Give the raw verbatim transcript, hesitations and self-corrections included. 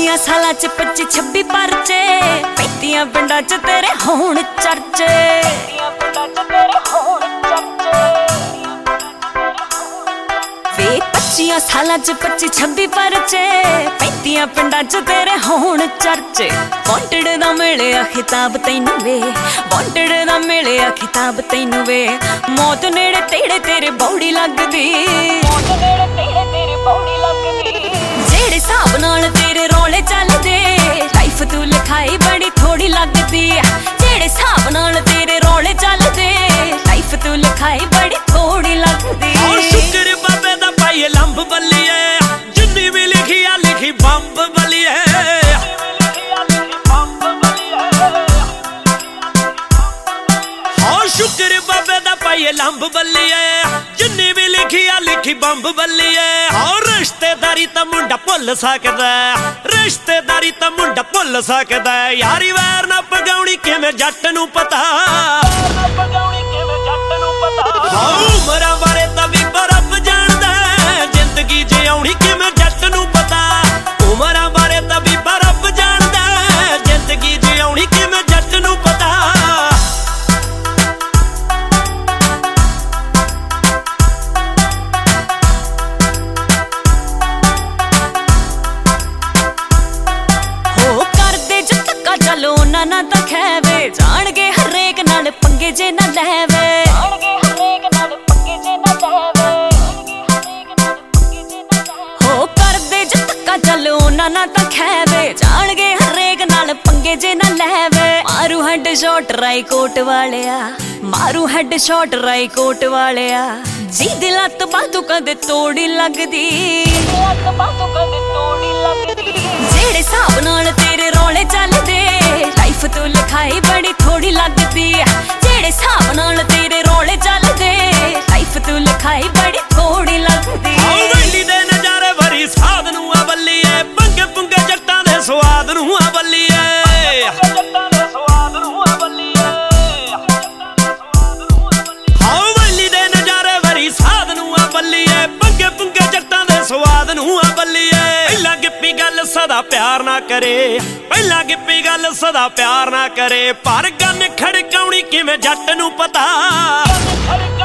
पच्चियां सालां च पच्ची छब्बी परचे, पैंतियां पिंडां च तेरे होण चर्चे। वे पच्चियां सालां च पच्ची छब्बी परचे, पैंतियां पिंडां च तेरे होण चर्चे। वांटेड दा मिलिया खिताब तैनू वे, वांटेड दा मिलिया खिताब तैनू वे। मौत नेड़े तेड़े तेरे बौड़ी लगदी, मौत नेड़े तेड़े तेरे बौड़ी लगदी। जेड़े हिसाब नाल तेरे रोले चलदे, लाइफ तू लिखाई बड़ी थोड़ी लगदी। जेड़े हिसाब नाल तेरे रोले चलदे, लाइफ तू लिखाई बड़ी थोड़ी लगदी। और शुक्र बाबे दा पाई लंब बल्लिए, जिन्नी भी लिखी आ लिखी बंब बल्लिए। और शुक्र बाबे दा पाई लंब बल्लिए, जिन्नी भी लिखी आ लिखी बंब बल्लिए। और रिश्तेदारी ता मुंडा भुल सकदा, रिश्तेदारी ता मुंडा भुल सकदा। यारी वैर ना पगाउणी किवें जट नूं पता, उमरां बारे तां भी रब जाणदा, जिंदगी जिउणी किवें जट नूं पता। उमरां बारे तां भी रब जाणदा, जिंदगी जिउणी किवें जट नूं पता। चलो ना ना तां खैवे, जाणगे हरेक नाल पंगे जे ना लैवे। हो करदे जे धक्का चलो ना ना तां खैवे, जाणगे हरेक नाल पंगे जे ना लैवे। मारू हैड शॉट राई कोट वालिया, मारू हैड शॉट राई कोट वालिया। जी दी लत्त बातू कदे तोड़ी लगदी, जेड़े हिसाब नाल तेरे रोले चलदे, लाइफ तू लिखाई बड़ी थोड़ी लगदी। जेड़े हिसाब नाल तेरे रोले चलदे, लाइफ तू लिखाई बड़ी थोड़ी लगदी। वैली दे नजारे भरी साध नूं आ बल्लीए, पंगे पुंगे जट्टां दे स्वाद नूं आ बल्लीए। हाँ वैली दे नजारे भरी साध नूं आ बल्लीए, पंगे पुंगे जट्टां दे स्वाद नूं आ बल्लीए। पहला गिप्पी गल सदा प्यार ना करे, पहला गिप्पी गल सदा प्यार ना करे। पर गन खड़काउणी किवें जट नूं पता।